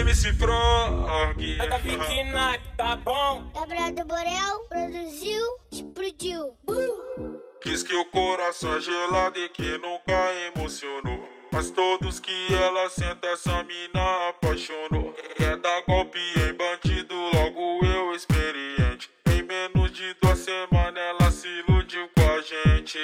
MC Frog. Tá pequena, tá bom? Gabriel do Borel produziu, explodiu. Diz que o coração é gelado e que nunca emocionou. Mas todos que ela senta, essa mina apaixonou. Quer dar golpe em bandido, logo eu experiente. Em menos de 2 semanas ela se iludiu com a gente.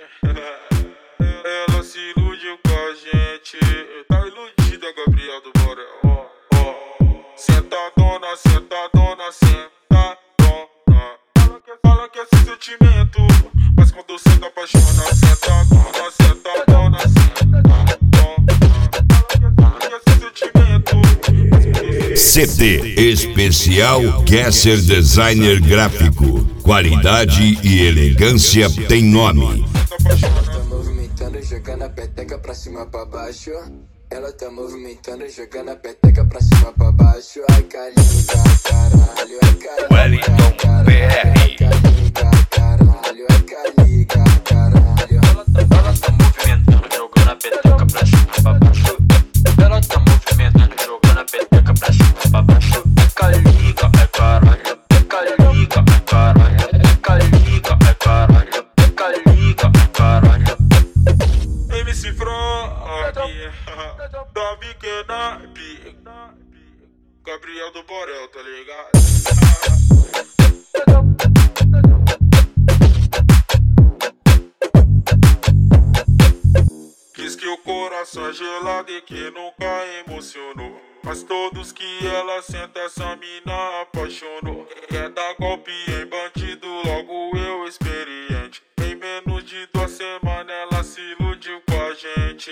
Ela se iludiu com a gente. Tá iludida, Gabriel do Borel. Sentadona, sentadona, sentadona. Fala que é sem sentimento, mas quando senta apaixona. Sentadona, sentadona, sentadona. Fala que é sem sentimento, mas quando CT Especial Kesser Designer Gráfico. Qualidade e elegância tem nome. Ela tá movimentando, jogando a peteca pra cima pra baixo. Ela tá movimentando, jogando a peteca pra cima pra baixo. Ai, caliga, caralho, ai, caliga, Wellington PR. caliga, caralho, ai, caliga, caralho. Ela tá movimentando, jogando a peteca pra cima pra baixo. Ela tá movimentando, jogando a peteca pra cima pra baixo. É caliga, é caralho. É caliga, é caralho. É caliga, é caralho. É caliga, é caralho. MC Frog, da pequena Gabriel do Borel, tá ligado? Diz que o coração é gelado e que nunca emocionou. Mas todos que ela senta, essa mina apaixonou. Quer dar golpe em bandido, logo eu experiente. Em menos de 2 semanas ela se iludiu com a gente.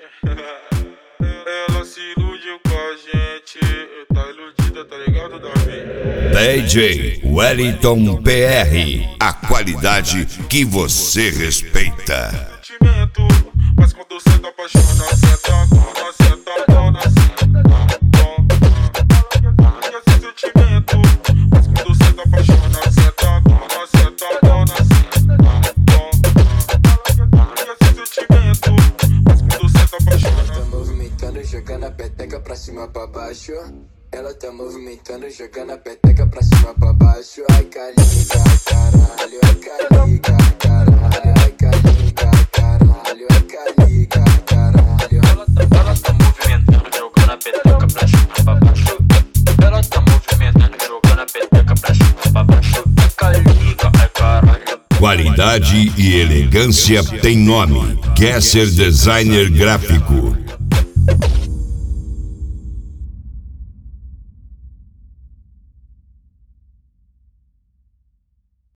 Ela se iludiu com a gente. Tá iludida, tá ligado, Davi? DJ Wellington PR. A qualidade que você respeita. Sentimento, mas quando senta apaixona. Sentadona, sentadona, sentadona. Fala que é sem sentimento, mas quando senta apaixona. Sentadona, sentadona, sentadona. Fala que é sem sentimento, mas quando senta apaixona. Ela tá movimentando, jogando a peteca pra cima pra baixo. Ela tá movimentando, jogando a peteca pra cima pra baixo. Ai, caliga, caralho, ai, caliga, caralho, ai, caliga, caralho, ai, caliga, caralho. Ela tá movimentando, jogando a peteca pra cima pra baixo. Ela tá movimentando, jogando a peteca pra cima pra baixo. É caliga, é caralho. Qualidade e elegância tem nome. Kesser Designer Gráfico.